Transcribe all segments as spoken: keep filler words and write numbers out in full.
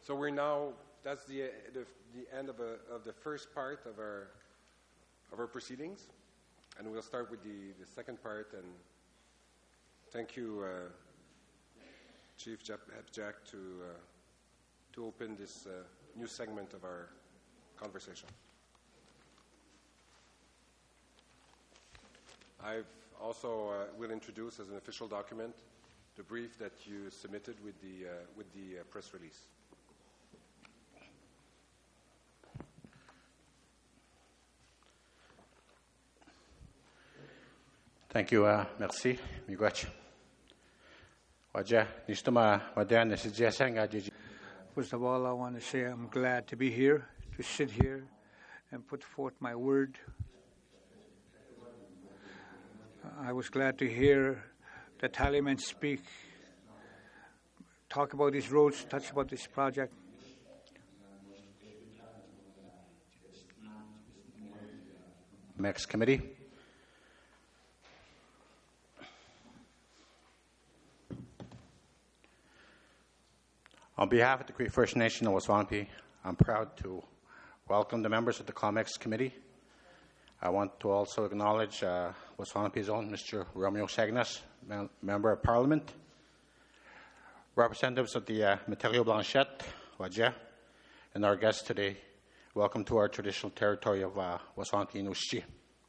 So we're now, that's the, the, the end of, a, of the first part of our, of our proceedings. And we'll start with the, the second part. And thank you, uh, Chief Jack, Jack to, uh, to open this uh, new segment of our conversation. I've also uh, will introduce as an official document the brief that you submitted with the, uh, with the uh, press release. Thank you, uh, merci, miigwech. Waja, nistuma wadan nesijiasanga. First of all, I want to say I'm glad to be here, to sit here and put forth my word. I was glad to hear the Tallyman speak, talk about these roads, touch about this project. Next committee. On behalf of the Cree First Nation of Waswanipi, I'm proud to welcome the members of the COMEX committee. I want to also acknowledge uh, Waswanipi's own Mister Romeo Sagnas, mem- Member of Parliament, representatives of the uh, Metelio Blanchette, Wajah, and our guests today. Welcome to our traditional territory of uh, Waswanipi Inushchi.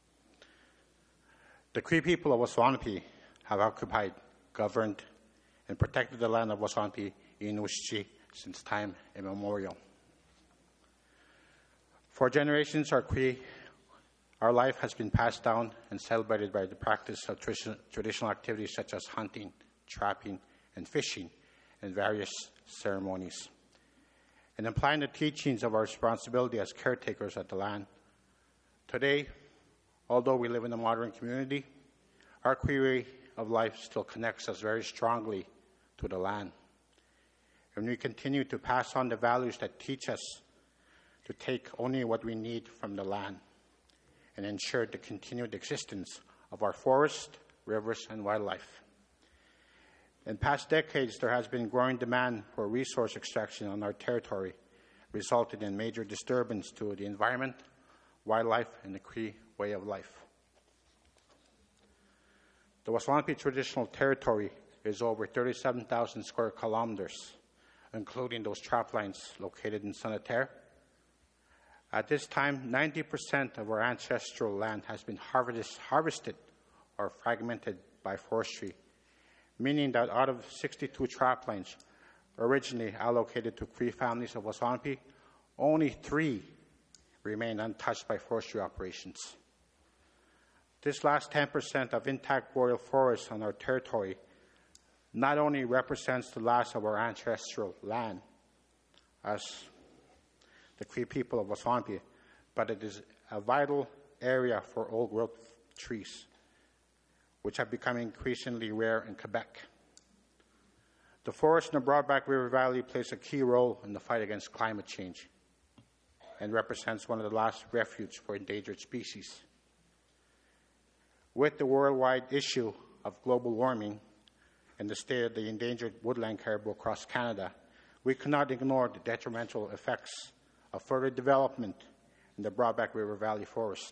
The Cree people of Waswanipi have occupied, governed, and protected the land of Waswanipi Inushchi since time immemorial. For generations, our Cree, our life has been passed down and celebrated by the practice of traditional activities such as hunting, trapping, and fishing, and various ceremonies. And applying the teachings of our responsibility as caretakers of the land. Today, although we live in a modern community, our Cree way of life still connects us very strongly to the land. And we continue to pass on the values that teach us to take only what we need from the land and ensure the continued existence of our forests, rivers, and wildlife. In past decades, there has been growing demand for resource extraction on our territory, resulting in major disturbance to the environment, wildlife, and the Cree way of life. The Waswanipi traditional territory is over thirty-seven thousand square kilometers, including those trap lines located in Son-a-Terre. At this time, ninety percent of our ancestral land has been harvest, harvested or fragmented by forestry, meaning that out of sixty-two trap lines originally allocated to Cree families of Waswanipi, only three remain untouched by forestry operations. This last ten percent of intact boreal forests on our territory not only represents the last of our ancestral land as the Cree people of Waswanipi, but it is a vital area for old-growth trees, which have become increasingly rare in Quebec. The forest in the Broadback River Valley plays a key role in the fight against climate change and represents one of the last refuges for endangered species. With the worldwide issue of global warming and the state of the endangered woodland caribou across Canada, we cannot ignore the detrimental effects of further development in the Broadback River Valley forest.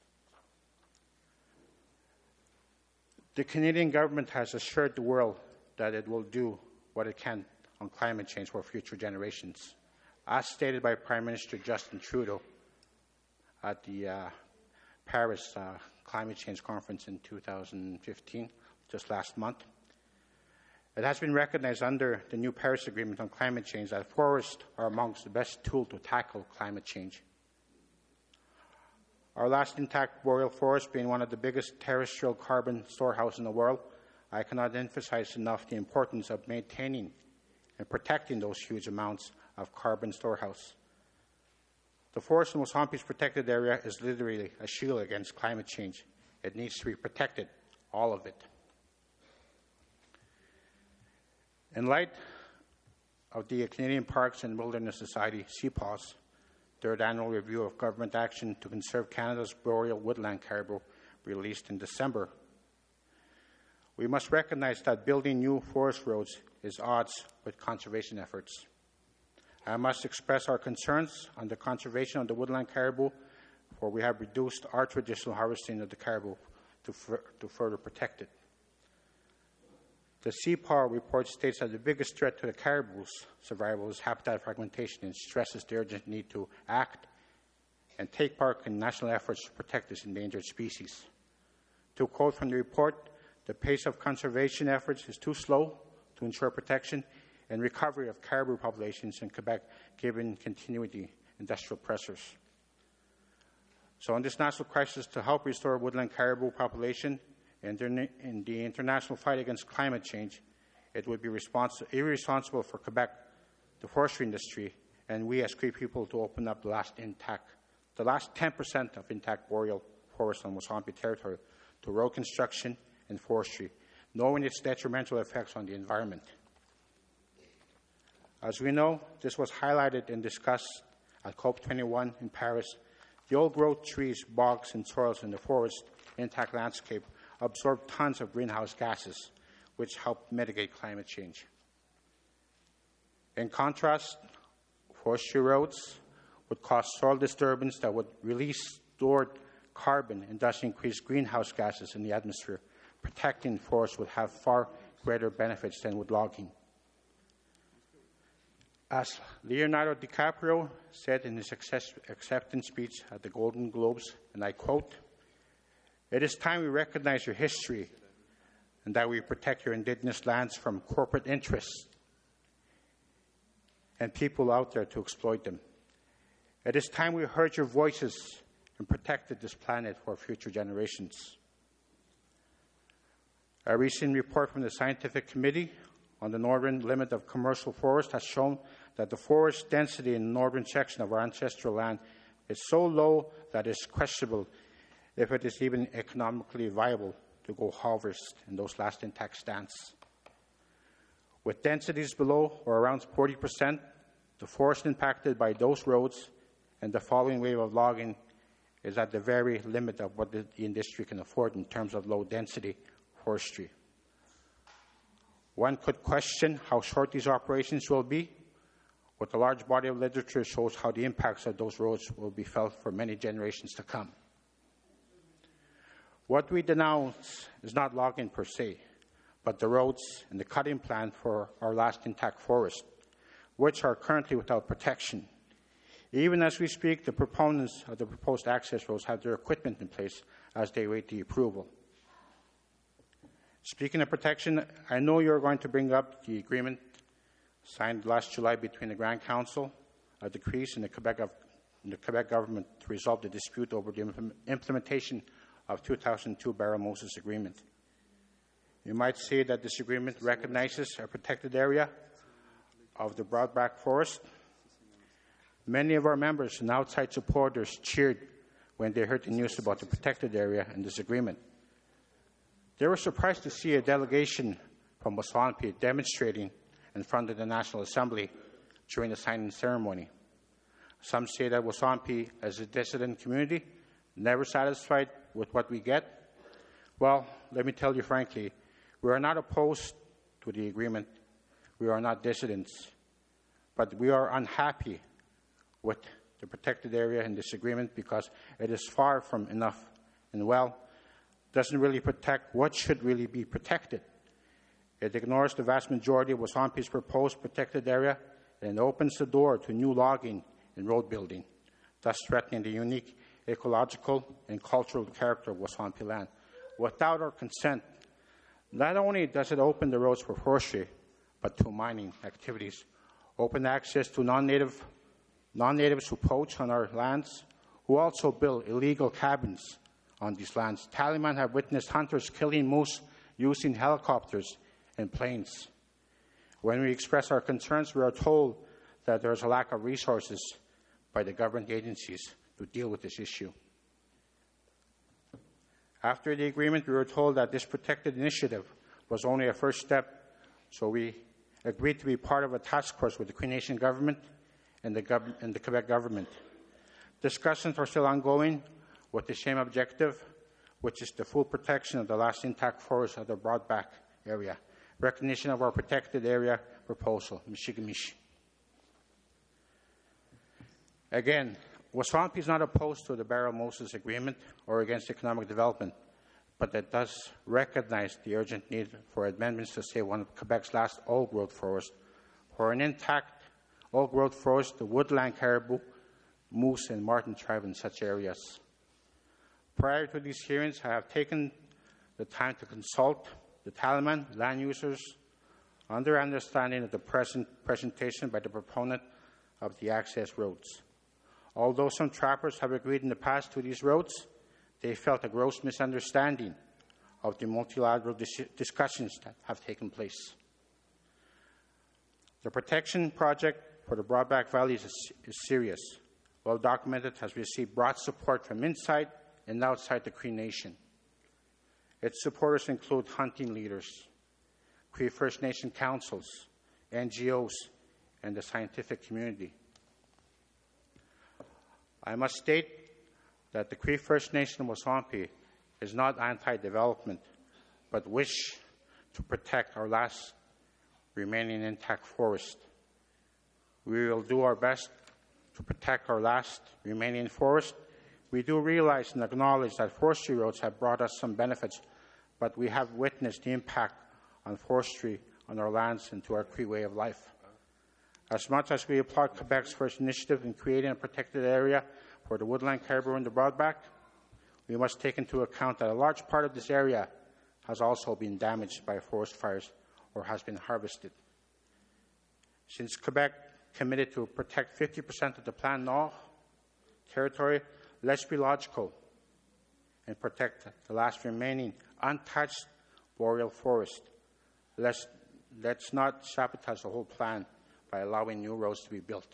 The Canadian government has assured the world that it will do what it can on climate change for future generations, as stated by Prime Minister Justin Trudeau at the uh, Paris uh, Climate Change Conference in two thousand fifteen, just last month. It has been recognized under the new Paris Agreement on climate change that forests are amongst the best tools to tackle climate change. Our last intact boreal forest being one of the biggest terrestrial carbon storehouses in the world, I cannot emphasize enough the importance of maintaining and protecting those huge amounts of carbon storehouse. The forest in Waswanipi's protected area is literally a shield against climate change. It needs to be protected, all of it. In light of the Canadian Parks and Wilderness Society, C P A W S, third annual review of government action to conserve Canada's boreal woodland caribou, released in December, we must recognize that building new forest roads is odds with conservation efforts. I must express our concerns on the conservation of the woodland caribou, for we have reduced our traditional harvesting of the caribou to, fur to further protect it. The C P A R report states that the biggest threat to the caribou's survival is habitat fragmentation and stresses the urgent need to act and take part in national efforts to protect this endangered species. To quote from the report, the pace of conservation efforts is too slow to ensure protection and recovery of caribou populations in Quebec, given continuity industrial pressures. So in this national crisis, to help restore woodland caribou population and in the international fight against climate change, it would be irresponsible for Quebec, the forestry industry, and we as Cree people to open up the last intact, the last ten percent of intact boreal forest on Wasampie territory to road construction and forestry, knowing its detrimental effects on the environment. As we know, this was highlighted and discussed at COP twenty-one in Paris. The old-growth trees, bogs, and soils in the forest intact landscape absorb tons of greenhouse gases, which help mitigate climate change. In contrast, forestry roads would cause soil disturbance that would release stored carbon and thus increase greenhouse gases in the atmosphere. Protecting forests would have far greater benefits than would logging. As Leonardo DiCaprio said in his acceptance speech at the Golden Globes, and I quote, "It is time we recognize your history and that we protect your indigenous lands from corporate interests and people out there to exploit them. It is time we heard your voices and protected this planet for future generations." A recent report from the Scientific Committee on the northern limit of commercial forest has shown that the forest density in the northern section of our ancestral land is so low that it's questionable if it is even economically viable to go harvest in those last intact stands. With densities below or around forty percent, the forest impacted by those roads and the following wave of logging is at the very limit of what the industry can afford in terms of low-density forestry. One could question how short these operations will be, but a large body of literature shows how the impacts of those roads will be felt for many generations to come. What we denounce is not logging per se, but the roads and the cutting plan for our last intact forest, which are currently without protection. Even as we speak, the proponents of the proposed access roads have their equipment in place as they wait the approval. Speaking of protection, I know you're going to bring up the agreement signed last July between the Grand Council of the Crees and the Quebec, and the Quebec government to resolve the dispute over the implementation of two thousand two Barrow Moses Agreement. You might say that this agreement recognizes a protected area of the Broadback Forest. Many of our members and outside supporters cheered when they heard the news about the protected area and this agreement. They were surprised to see a delegation from Wasampie demonstrating in front of the National Assembly during the signing ceremony. Some say that Wasampie, as a dissident community, never satisfied with what we get. Well, let me tell you frankly, we are not opposed to the agreement. We are not dissidents. But we are unhappy with the protected area in this agreement because it is far from enough and, well, doesn't really protect what should really be protected. It ignores the vast majority of Wasampie's proposed protected area and opens the door to new logging and road building, thus threatening the unique ecological and cultural character of Wasampie land. Without our consent, not only does it open the roads for forestry, but to mining activities, open access to non-native, non-natives who poach on our lands, who also build illegal cabins on these lands. Taliban have witnessed hunters killing moose using helicopters and planes. When we express our concerns, we are told that there is a lack of resources by the government agencies to deal with this issue. After the agreement, we were told that this protected initiative was only a first step, so we agreed to be part of a task force with the Cree Nation government and the, gov- and the Quebec government. Discussions are still ongoing with the same objective, which is the full protection of the last intact forest of the Broadback area. Recognition of our protected area proposal. Mishigamish. Again, Waswanipi is not opposed to the Barrel Moses Agreement or against economic development, but it does recognize the urgent need for amendments to save one of Quebec's last old-growth forests. For an intact old-growth forest, the woodland caribou, moose, and marten thrive in such areas. Prior to these hearings, I have taken the time to consult the Talaman land users on their understanding of the present presentation by the proponent of the access roads. Although some trappers have agreed in the past to these roads, they felt a gross misunderstanding of the multilateral dis discussions that have taken place. The protection project for the Broadback Valley is, is serious, well documented, has received broad support from inside and outside the Cree Nation. Its supporters include hunting leaders, Cree First Nation councils, N G Os, and the scientific community. I must state that the Cree First Nation of Waswanipi is not anti-development, but wish to protect our last remaining intact forest. We will do our best to protect our last remaining forest. We do realize and acknowledge that forestry roads have brought us some benefits, but we have witnessed the impact on forestry on our lands and to our Cree way of life. As much as we applaud Quebec's first initiative in creating a protected area for the woodland caribou and the broadback, we must take into account that a large part of this area has also been damaged by forest fires or has been harvested. Since Quebec committed to protect fifty percent of the Plan Nord territory, let's be logical and protect the last remaining untouched boreal forest. Let's, let's not sabotage the whole plan by allowing new roads to be built.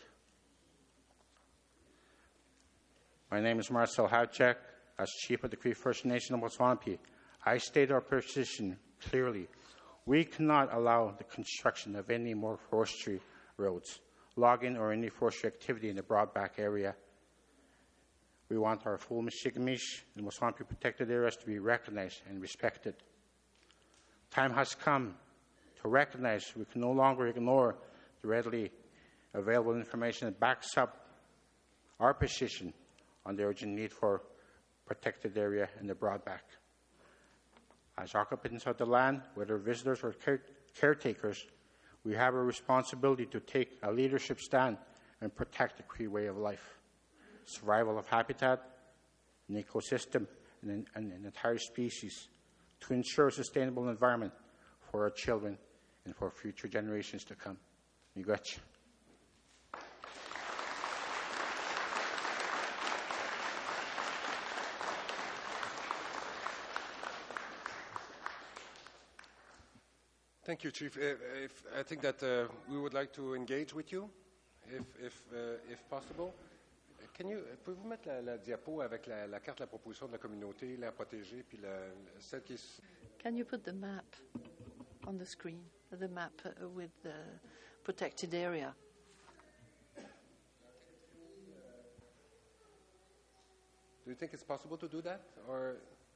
My name is Marcel Havchek. As Chief of the Cree First Nation of Waswanipi, I state our position clearly. We cannot allow the construction of any more forestry roads, logging, or any forestry activity in the Broadback area. We want our full Michigamish and Waswanipi protected areas to be recognized and respected. Time has come to recognize we can no longer ignore the readily available information that backs up our position on the urgent need for protected area in the Broadback. As occupants of the land, whether visitors or care caretakers, we have a responsibility to take a leadership stand and protect the Cree way of life, survival of habitat, an ecosystem, and an, and an entire species, to ensure a sustainable environment for our children and for future generations to come. Miigwech. Thank you, Chief. If, if, I think that uh, we would like to engage with you, if, if, uh, if possible. Can you, pouvez-vous mettre la, la diapo avec la, la carte de la proposition de la communauté, l'aire protégée, puis la, celle qui... Can you put the map on the screen, the map uh, with the protected area? Do you think it's possible to do that, or...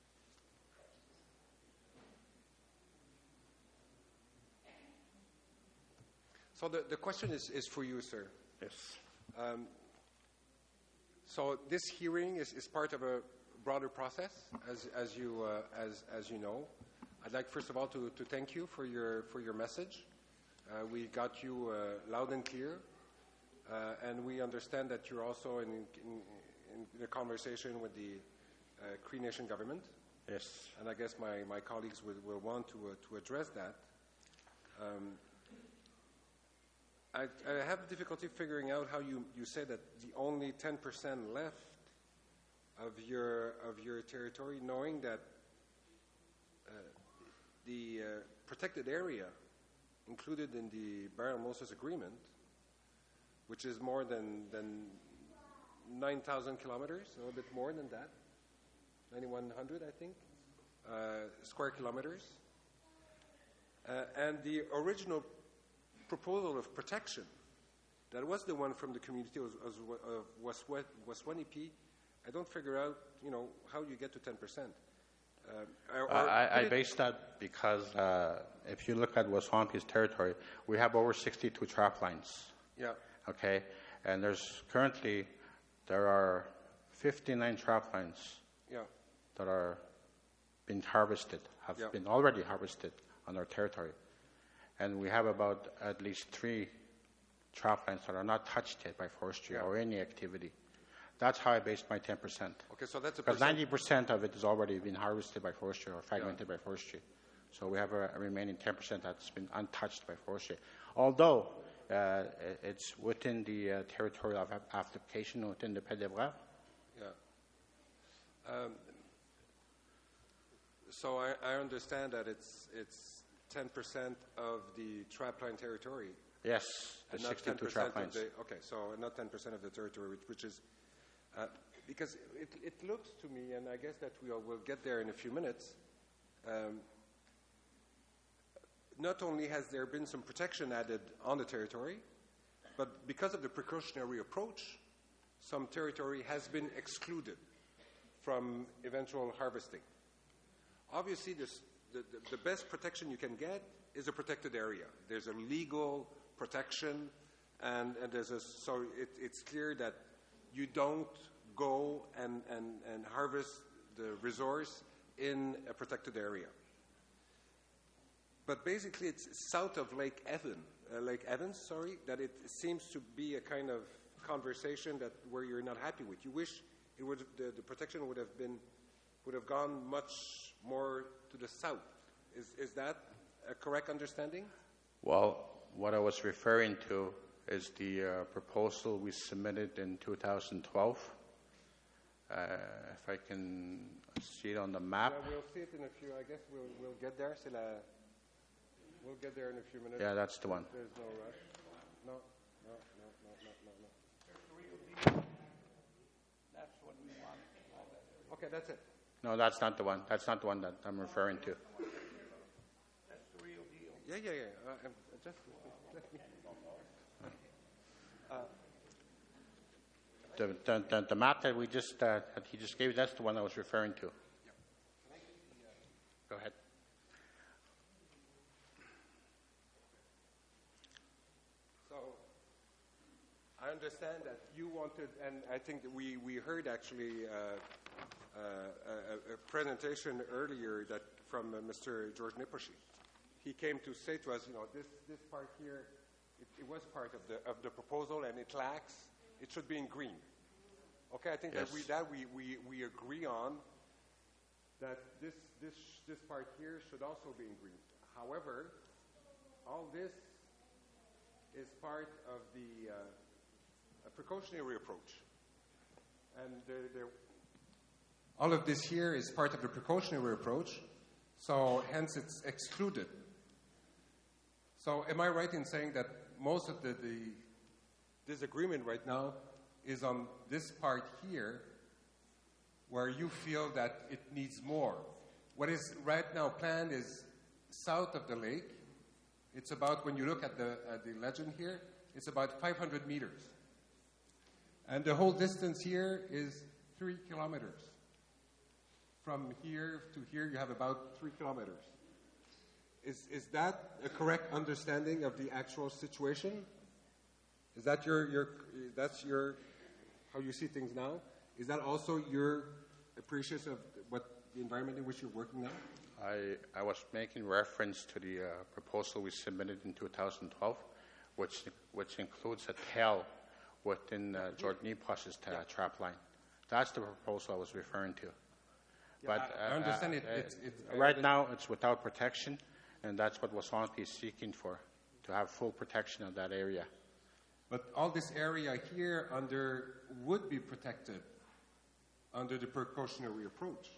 So the, the question is, is for you, sir. Yes. Um, so this hearing is, is part of a broader process, as, as, you, uh, as, as you know. I'd like, first of all, to, to thank you for your, for your message. Uh, we got you uh, loud and clear, uh, and we understand that you're also in, in, in a conversation with the uh, Cree Nation government. Yes. And I guess my, my colleagues will, will want to, uh, to address that. Um, I, I have difficulty figuring out how you, you say that the only ten percent left of your, of your territory, knowing that uh, the uh, protected area included in the Barrel Moses Agreement, which is more than, than nine thousand kilometers, a little bit more than that, ninety-one hundred, I think, uh, square kilometers. Uh, and the original proposal of protection, that was the one from the community of, of Waswanipi. I don't figure out, you know, how you get to ten percent. Uh, or, uh, I, I base that because uh, if you look at Waswanipi's territory, we have over sixty-two trap lines. Yeah. Okay, and there's currently There are fifty-nine trap lines Yeah. that are being harvested, have Yeah. been already harvested on our territory. And we have about at least three trap lines that are not touched yet by forestry Yeah. or any activity. That's how I based my ten percent. Okay, so that's a Because percent. ninety percent of it has already been harvested by forestry or fragmented by forestry. So we have a, a remaining ten percent that's been untouched by forestry. Although uh, it- it's within the uh, territorial of ap- application within the P D V R. Yeah. Um, so I, I understand that it's it's ten percent of the trapline territory, Yes, the and not ten sixty-two percent trap of lines. the. Okay, so not ten percent of the territory, which, which is uh, because it it looks to me, and I guess that we will we'll get there in a few minutes. Um, not only has there been some protection added on the territory, but because of the precautionary approach, some territory has been excluded from eventual harvesting. Obviously, this, the, the, the best protection you can get is a protected area. There's a legal protection, and, and there's a, so it, it's clear that you don't go and, and, and harvest the resource in a protected area. But basically, it's south of Lake Evan, uh, Lake Evans, sorry, that it seems to be a kind of conversation that where you're not happy with. You wish it would the, the protection would have been would have gone much more to the south. Is is that a correct understanding? Well, what I was referring to is the uh, proposal we submitted in two thousand twelve. Uh, if I can see it on the map. Yeah, we'll see it in a few. I guess we'll we'll get there. C'est la, we'll get there in a few minutes. Yeah, that's the one. There's no rush. No, no, no, no, no, no, no. That's what we want. Okay, that's it. No, that's not the one. That's not the one that I'm referring to. That's the real deal. Yeah, yeah, yeah. Uh, um, just let me. The, the, the, the map that we just uh, that he just gave, that's the one I was referring to. Go ahead. So I understand that you wanted, and I think that we, we heard actually uh, uh, a, a presentation earlier that from uh, Mister George Niposhi. He came to say to us, you know, this, this part here, it, it was part of the of the proposal, and it lacks. It should be in green. Okay, I think Yes. that we that we, we, we agree on that this this this part here should also be in green. However, all this is part of the uh, a precautionary approach, and there, there, all of this here is part of the precautionary approach. So hence, it's excluded. So am I right in saying that most of the, the disagreement right now is on this part here, where you feel that it needs more? What is right now planned is south of the lake. It's about, when you look at the, at the legend here, it's about five hundred meters. And the whole distance here is three kilometers. From here to here, you have about three kilometers. Is, is that a correct understanding of the actual situation? Is that your, your, that's your, how you see things now? Is that also your appreciation of what the environment in which you're working now? I, I was making reference to the uh, proposal we submitted in two thousand twelve, which which includes a tail within uh, George Nepos' ta- trap line. That's the proposal I was referring to. But I- I uh, understand uh, it- uh, it's- it's- I right under- now it's without protection, and that's what Wasanti is seeking for, to have full protection of that area. But all this area here under would be protected under the precautionary approach.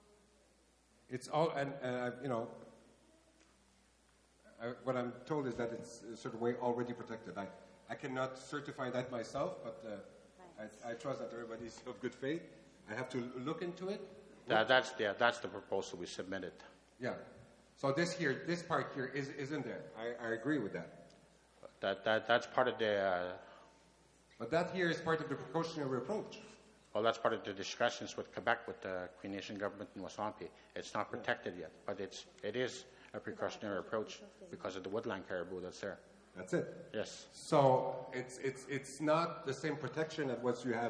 It's all, and uh, you know, I, what I'm told is that it's a certain way already protected. I, I cannot certify that myself, but uh, I, I trust that everybody's of good faith. I have to look into it. That, that's, the, that's the proposal we submitted. Yeah. So this here, this part here is, isn't there. I, I agree with that. That, that, that's part of the, uh, But that here is part of the precautionary approach. well, that's part of the discussions with Quebec, with the Cree Nation government in Wasanti. It's not protected yet, but it's, it is a precautionary approach because of the woodland caribou that's there. That's it. Yes. So it's, it's, it's not the same protection as what you have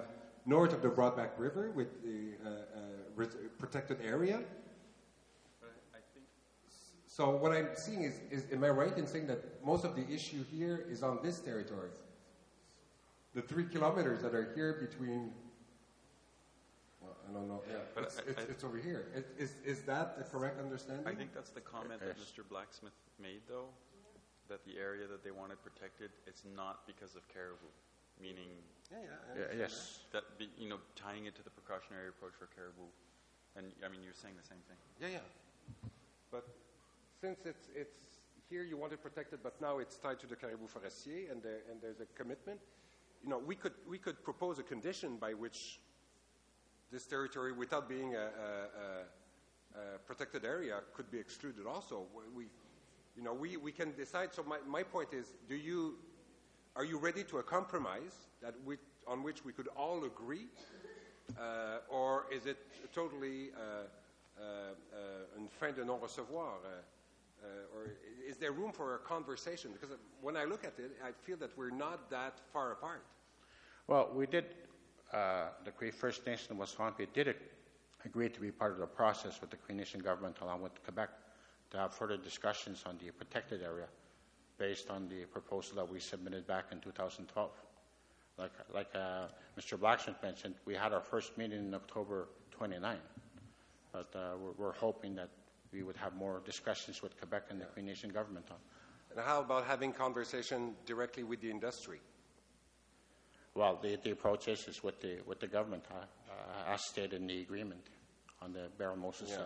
north of the Broadback River with the uh, uh, res- protected area. I think So what I'm seeing is, is, am I right in saying that most of the issue here is on this territory? The three kilometers that are here between, well, I don't know, yeah, But it's, I- it's, I- it's over here. Is, is, is that the correct understanding? I think that's the comment that Yes. Mister Blacksmith made, though, that the area that they wanted protected, it's not because of caribou, meaning Yeah, yeah, I Yeah, understand yes. that, be, you know, tying it to the precautionary approach for caribou. And, I mean, you're saying the same thing. that. Yeah, yeah. But since it's, it's here you want it protected, but now it's tied to the Caribou Forestier and, there, and there's a commitment, you know, we could, we could propose a condition by which this territory, without being a, a, a, a protected area, could be excluded also. We, you know, we, we can decide. So my, my point is, do you, are you ready to a compromise that we, on which we could all agree, uh, or is it totally uh, uh, uh, une fin de non-recevoir? Uh, uh, or is there room for a conversation? Because when I look at it, I feel that we're not that far apart. Well, we did, uh, the Cree First Nation of Wasampie did ag- agree to be part of the process with the Cree Nation government along with Quebec to have further discussions on the protected area based on the proposal that we submitted back in two thousand twelve. Like, like uh, Mister Blacksmith mentioned, we had our first meeting in October twenty-ninth, but uh, we're, we're hoping that we would have more discussions with Quebec and the Cree Nation government on. And how about having conversation directly with the industry? Well, the, the approach is, is with the with the government, uh, uh, as stated in the agreement on the Barrel Moses. Yeah.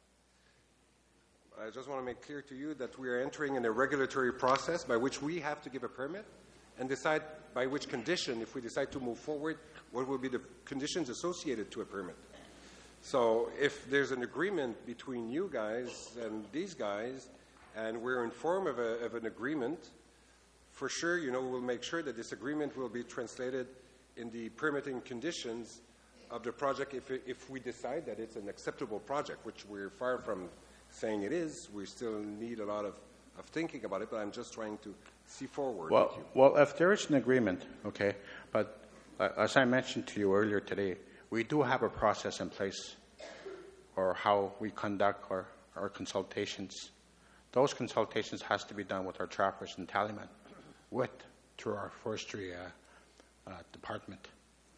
Uh, I just want to make clear to you that we are entering in a regulatory process by which we have to give a permit and decide by which condition, if we decide to move forward, what will be the conditions associated to a permit. So if there's an agreement between you guys and these guys, and we're informed of, a, of an agreement, for sure, you know, we'll make sure that this agreement will be translated in the permitting conditions of the project if, it, if we decide that it's an acceptable project, which we're far from saying it is. We still need a lot of, of thinking about it, but I'm just trying to see forward well, with you. well, if there is an agreement, okay, but uh, as I mentioned to you earlier today, we do have a process in place or how we conduct our, our consultations. Those consultations has to be done with our trappers and tallymen, with through our forestry uh, uh, department.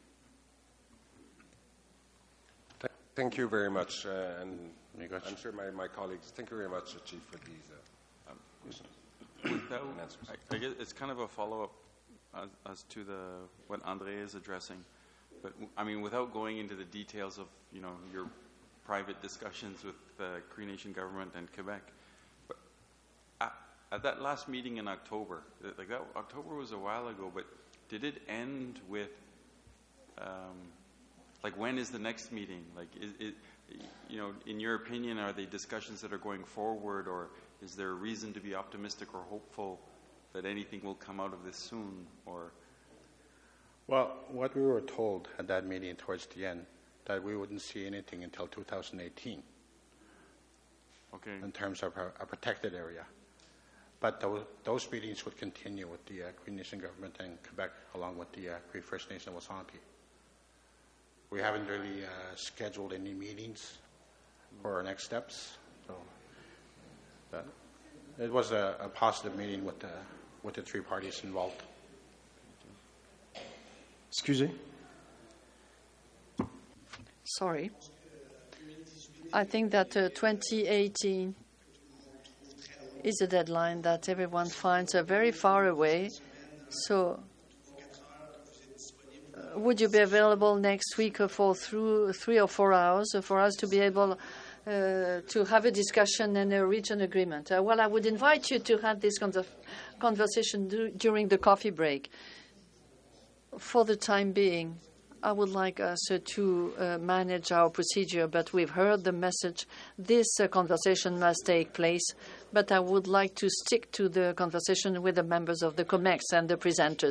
Th- Thank you very much, uh, and You got I'm you. sure my, my colleagues, thank you very much, uh, Chief, for these. Uh, That, answers. I, I guess it's kind of a follow-up as, as to the what Andre is addressing. But I mean, without going into the details of you know your private discussions with the Cree Nation government and Quebec, but at, at that last meeting in October, like that October was a while ago, but did it end with um, like when is the next meeting? Like, is it, you know, in your opinion, are they discussions that are going forward, or is there a reason to be optimistic or hopeful that anything will come out of this soon? Or Well, what we were told at that meeting towards the end, that we wouldn't see anything until two thousand eighteen okay, in terms of a, a protected area. But those, those meetings would continue with the uh, Cree Nation government and Quebec, along with the uh, Cree First Nation of Wasampie. We haven't really uh, scheduled any meetings for our next steps. So but it was a, a positive meeting with the, with the three parties involved. Excusez. Sorry. I think that uh, twenty eighteen is a deadline that everyone finds uh, very far away. So, uh, would you be available next week uh, for through three or four hours uh, for us to be able uh, to have a discussion and uh, reach an agreement? Uh, well, I would invite you to have this con- conversation du- during the coffee break. For the time being, I would like us uh, to uh, manage our procedure, but we've heard the message. This uh, conversation must take place, but I would like to stick to the conversation with the members of the COMEX and the presenters.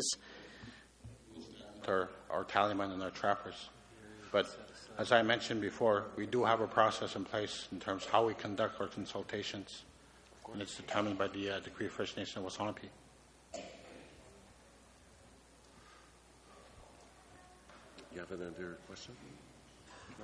Our, our tallymen and our trappers. But as I mentioned before, we do have a process in place in terms of how we conduct our consultations, and it's determined by the, uh, the Cree First Nation of Wasampie. You have another question? No?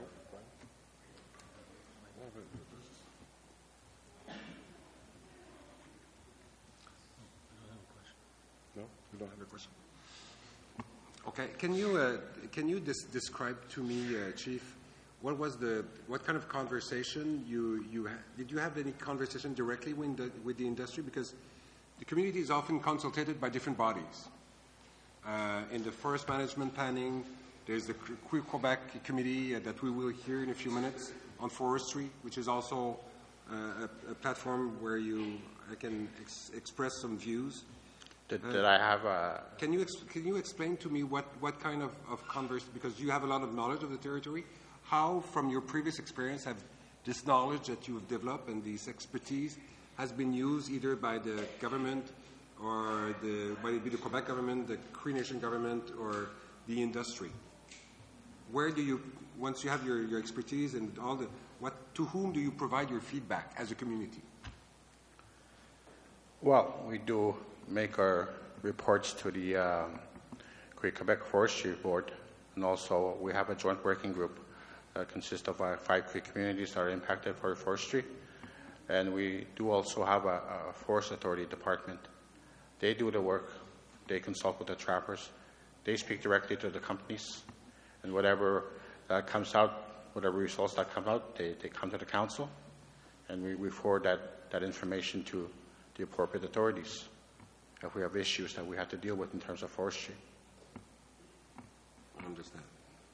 No? You don't have a question? Okay. Can you uh, can you des- describe to me, uh, Chief, what was the what kind of conversation you you ha- did you have any conversation directly with the, with the industry, because the community is often consulted by different bodies. Uh, in the forest management planning, there's the Quebec committee uh, that we will hear in a few minutes on forestry, which is also uh, a, a platform where you uh, can ex- express some views. Did, did I have a... Can you ex- can you explain to me what, what kind of, of converse, because you have a lot of knowledge of the territory, how from your previous experience have this knowledge that you've developed and this expertise has been used either by the government or the, whether it be the Quebec government, the Cree Nation government, or the industry? Where do you, once you have your, your expertise and all the, what, to whom do you provide your feedback as a community? Well, we do make our reports to the um, Quebec Forestry Board, and also we have a joint working group that consists of uh, five Cree communities that are impacted for forestry, and we do also have a, a Forest Authority department. They do the work, they consult with the trappers, they speak directly to the companies, and whatever uh, comes out, whatever results that come out, they, they come to the council, and we, we forward that, that information to the appropriate authorities if we have issues that we have to deal with in terms of forestry. I understand.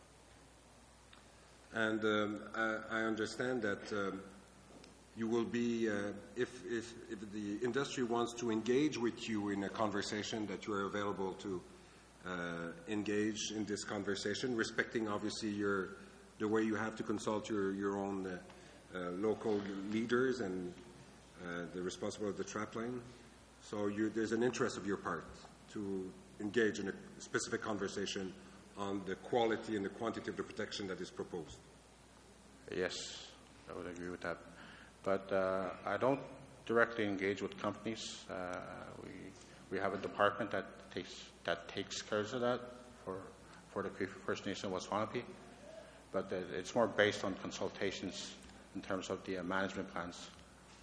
And um, I, I understand that um, you will be, uh, if, if, if the industry wants to engage with you in a conversation, that you are available to uh, engage in this conversation, respecting obviously your, the way you have to consult your, your own uh, uh, local leaders and uh, the responsible of the trapline. So you, there's an interest of your part to engage in a specific conversation on the quality and the quantity of the protection that is proposed. Yes, I would agree with that. But uh, I don't directly engage with companies. Uh, we we have a department that takes that takes care of that for for the Cree First Nation of Waswanipi. But uh, it's more based on consultations in terms of the uh, management plans.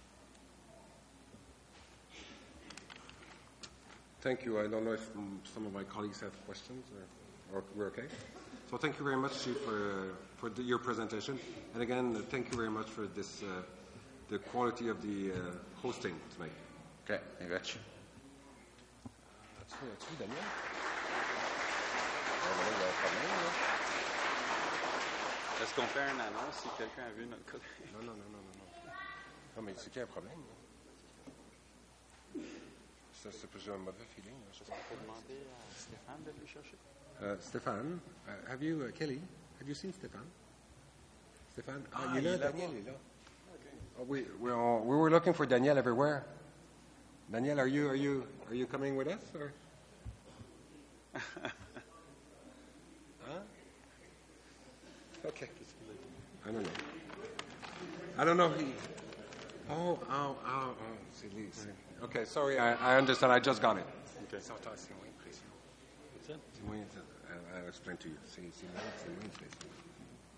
Thank you. I don't know if um, some of my colleagues have questions, or, or we're okay. So thank you very much, Chief, for, uh, for the, your presentation. And again, uh, thank you very much for this, uh, the quality of the uh, hosting tonight. Okay, I got you. Est-ce qu'on fait une annonce si quelqu'un a vu notre code? Non, non, non, non, non, non. Non, mais c'est qu'il y a un problème. Ça, c'est plus un mauvais feeling. Je sais pas. On peut demander à Stéphane de le chercher. Uh, Stéphane, uh, have you, uh, Kelly, have you seen Stéphane? Stéphane? Ah, il est là, il est là-bas. Daniel est là. Oh, we, we, all, we were looking for Daniel everywhere. Daniel, are you, are you, are you coming with us, or? Huh? Okay. I don't know. I don't know. He, oh, oh, oh, oh, c'est lui. c'est- Okay, sorry, I, I understand. I just got it. Okay. C'est moins, c'est moins, I'll explain to you. C'est, c'est moins, c'est moins, c'est-